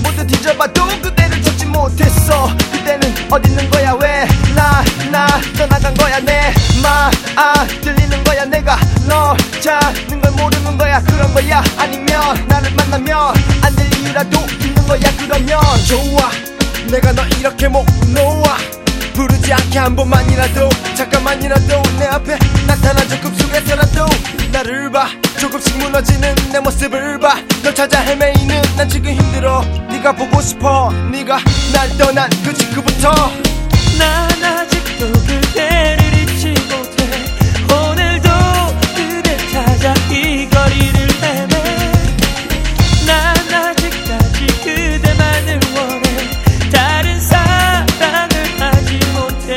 모두 뒤져봐도 그대를 찾지 못했어. 그대는 어디 있는 거야? 왜 나 떠나간 거야? 내 말 들리는 거야? 내가 널 찾는 걸 모르는 거야? 그런 거야? 아니면 나를 만나면 안 될 이유라도 있는 거야? 그러면 좋아, 내가 너 이렇게 못 놓아. 부르지 않게 한 번만이라도 잠깐만이라도 내 앞에 나타나줘. 꿈속에서라도 나를 봐. 조금씩 무너지는 내 모습을 봐. 널 찾아 헤매이는 난 지금 힘들어. 네가 보고 싶어. 네가 날 떠난 그 직후부터 난 아직도 그대를 잊지 못해. 오늘도 그대 찾아 이 거리를 헤매. 난 아직까지 그대만을 원해. 다른 사랑을 하지 못해.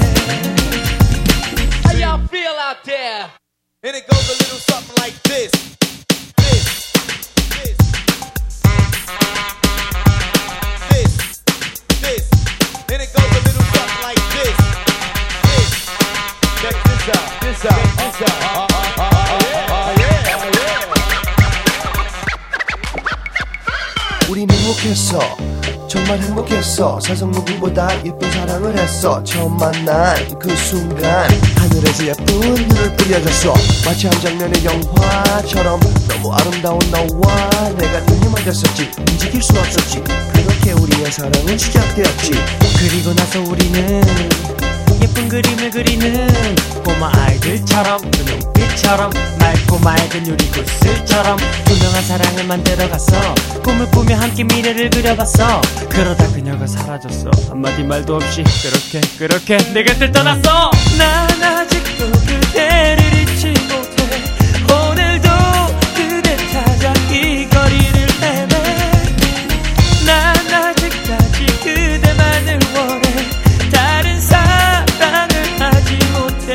How y'all feel out there? And it goes a little something like this. And it goes a little something like this. Check this out. This out. 우린 행복했어. 정말 행복했어. 세상 누구보다 예쁜 사랑을 했어. 처음 만난 그 순간 하늘에서 예쁜 눈을 뿌려줬어. 마치 한 장면의 영화처럼 너무 아름다운 너와 내가 눈이 맞았었지. 움직일 수 없었지. 그렇게 우리의 사랑은 시작되었지. 그리고 나서 우리는 예쁜 그림을 그리는 꼬마 아이들처럼 그 눈빛처럼 맑고 맑은 유리구슬처럼 분명한 사랑을 만들어갔어. 꿈을 꾸며 함께 미래를 그려봤어. 그러다 그녀가 사라졌어. 한마디 말도 없이 그렇게 내 곁을 떠났어. 난 아직도 그대를 잊지 못해. 오늘도 그대 찾아 이 거리를 헤매. 난 아직까지 그대만을 원해. 다른 사랑을 하지 못해.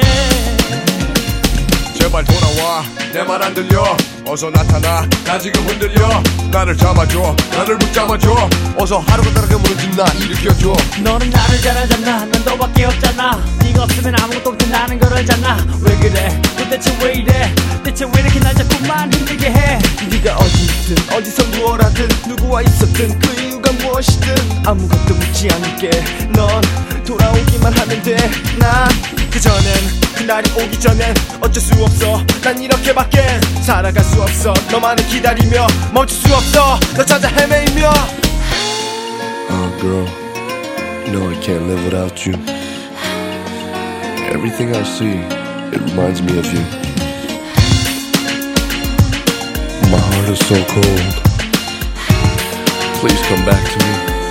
제발 돌아와. 내 말 안 들려. 어서 나타나. 나 지금 흔들려. 나를 잡아줘. 나를 붙잡아줘. 어서 하루가 다르게 무너진 나 일으켜줘. 너는 나를 잘 알잖아. 난 너밖에 없잖아. 네가 없으면 아무것도 없다는 걸 알잖아. 왜 그래 도대체 왜 이래. 대체 왜 이렇게 날 자꾸만 힘들게 해. 네가 어디든 어디서 무엇하든 누구와 있었든 그 이유가 무엇이든 아무것도 묻지 않을게. 넌 돌아오기만 하면 돼. 난 그전엔 그날이 오기 전엔 어쩔 수 없어. 난 이렇게밖에 살아갈 수 없어. 너만을 기다리며 멈출 수 없어. 너 찾아 헤매이며. Oh girl, you know I can't live without you. Everything I see, it reminds me of you. My heart is so cold. Please come back to me.